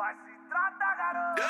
Vai se tratar, garoto.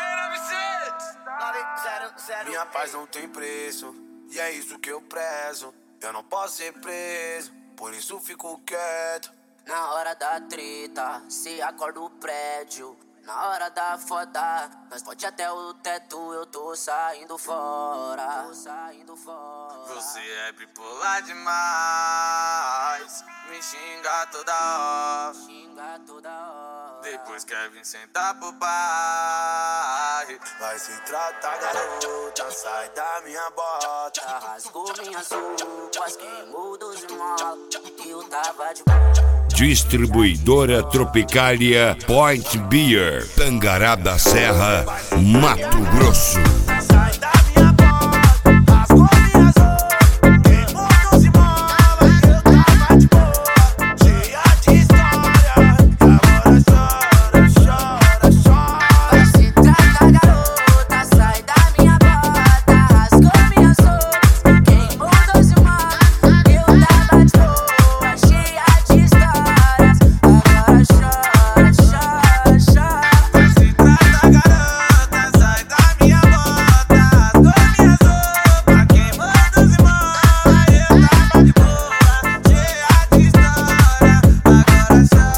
Minha paz não tem preço, e é isso que eu prezo. Eu não posso ser preso, por isso fico quieto. Na hora da treta, se acorda o prédio. Na hora da foda, nós pode até o teto. Eu tô saindo fora. Você é bipolar demais, me xinga toda hora. Depois quer vir sentar pro pai. Vai se tratar, garota, sai da minha bota. Rasgou minhas roupas, queimou dos mola. Eu tava de boa. Distribuidora Tropicália Point Beer, Tangará da Serra, Mato Grosso. Sai da minha bota, rasgou minhas roupas, queimou dos mola. Eu tava de boa, cheia de história. Agora chora. Vai se tratar, garota, sai da minha bota. Rasgou minhas roupas, queimou dos mola. Eu tava de boa, cheia de histórias. Agora chora. Vai se tratar, garota, sai da minha bota. Rasgou minhas roupas, queimou dos mola. Eu tava de boa, cheia de história. Agora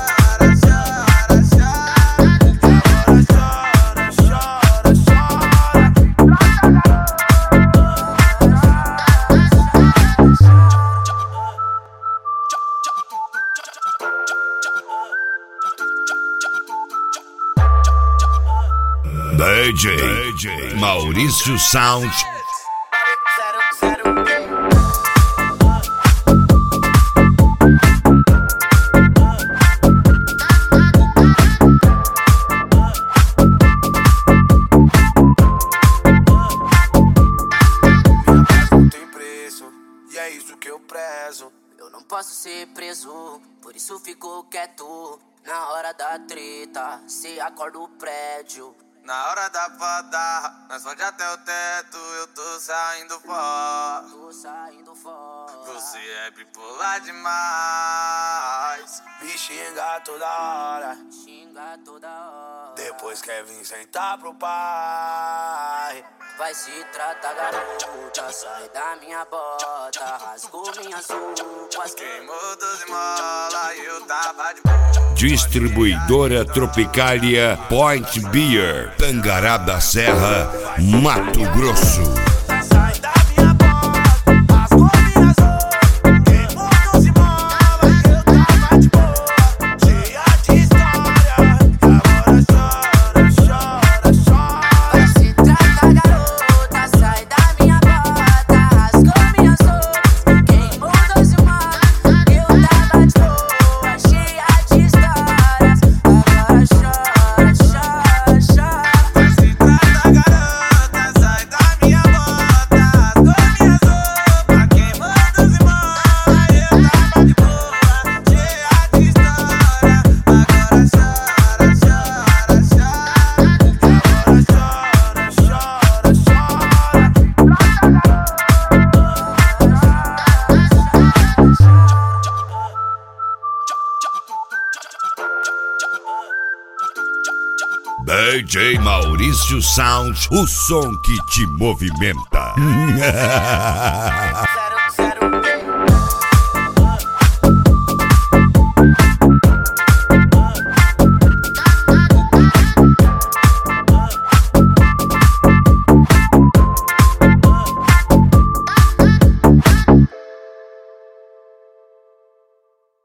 DJ Maurício Sound. não tem preço, e é isso que eu prezo. Eu não posso ser preso, por isso fico quieto. Na hora da treta, se acorda o prédio. Na hora da foda, nós pode até o teto. Eu tô saindo fora. Você é bipolar demais, me xinga toda hora. Depois quer vir sentar pro pai. Vai se tratar, garota, sai da minha bota. Rasgou minhas roupas, Queimou 12 mola e eu tava de boa. Distribuidora Tropicália Point Beer, Tangará da Serra, Mato Grosso. Sai da minha bota, rasgou minhas roupas, queimou 12 mola. Eu tava de boa, cheia de história. Agora chora. vai se tratar, garota, sai da minha bota. Rasgou minhas roupas, queimou 12 mola. Eu tava de boa, cheia de histórias. Agora chora. Vai se tratar, garota, sai da minha bota. Rasgou minhas roupas, queimou 12 mola. Eu tava de boa, cheia de história. Agora DJ Maurício Sound, o som que te movimenta.